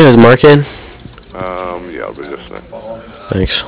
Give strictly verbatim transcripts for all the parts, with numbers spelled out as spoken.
Yeah, is Mark in? Um, yeah, I'll be just a second. Thanks.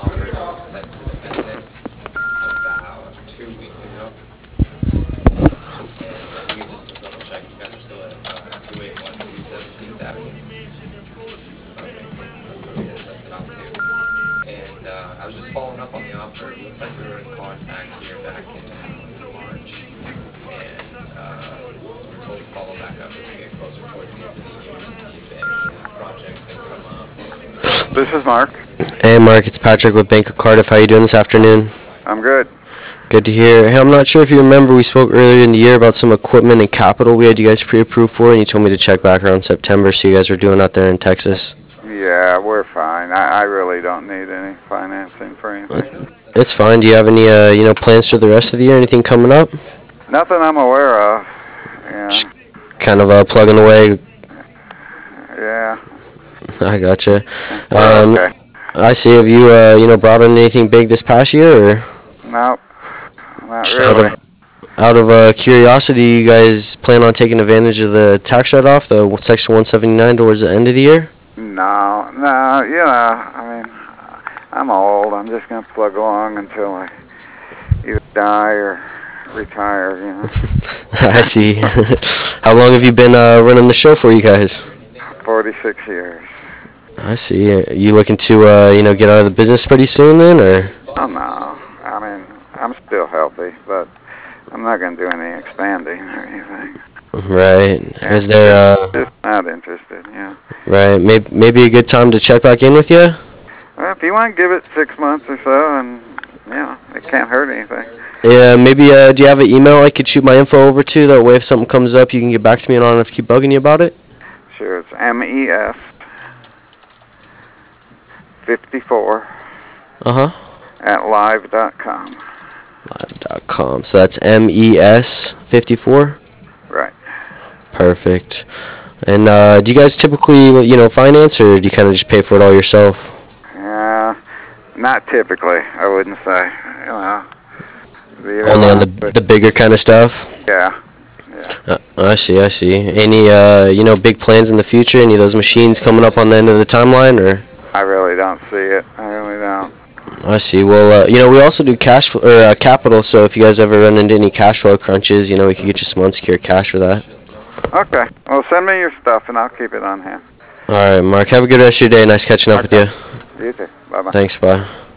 This is Mark. Hey, Mark, it's Patrick with Bank of Cardiff. How you doing this afternoon? I'm good. Good to hear. Hey, I'm not sure if you remember, we spoke earlier in the year about some equipment and capital we had you guys pre-approved for, and you told me to check back around September, so you guys were doing out there in Texas. Yeah, we're fine. I, I really don't need any financing for anything. It's fine. Do you have any, uh, you know, plans for the rest of the year? Anything coming up? Nothing I'm aware of. Just Yeah. kind of uh, plugging away. Yeah. I gotcha. We're Um, okay. I see. Have you, uh, you know, brought in anything big this past year, or Nope. Not just out really. of out of uh, curiosity, you guys plan on taking advantage of the tax write-off, the Section one seventy-nine, towards the end of the year? No, no, you know, I mean, I'm old. I'm just going to plug along until I either die or retire, you know. I see. How long have you been uh, running the show for you guys? forty-six years. I see. Are you looking to, uh, you know, get out of the business pretty soon then, or? Oh, no. I mean, I'm still healthy, but I'm not going to do any expanding or anything. Right. Yeah, Is there, uh, just not interested, yeah. right, maybe, maybe a good time to check back in with you? Well, if you want to give it six months or so, and, you know, it can't hurt anything. Yeah, maybe, uh, do you have an email I could shoot my info over to? That way if something comes up, you can get back to me and I don't have to keep bugging you about it? Sure, it's M E S fifty-four Uh-huh. at live dot com. Live dot com. So that's M E S fifty-four? Right. Perfect. And uh, do you guys typically, you know, finance, or do you kind of just pay for it all yourself? Uh, not typically, I wouldn't say. You know, the Only on the but the bigger kind of stuff? yeah, yeah. Uh, I see, I see. Any, uh, you know, big plans in the future? Any of those machines coming up on the end of the timeline, or? I really don't see it. I really don't. I see. Well, uh, you know, we also do cash fl- or uh, capital. So if you guys ever run into any cash flow crunches, you know, we could get you some unsecured cash for that. Okay. Well, send me your stuff, and I'll keep it on hand. All right, Mark. Have a good rest of your day. Nice catching up Okay. with you. You too. Bye-bye. Thanks. Bye.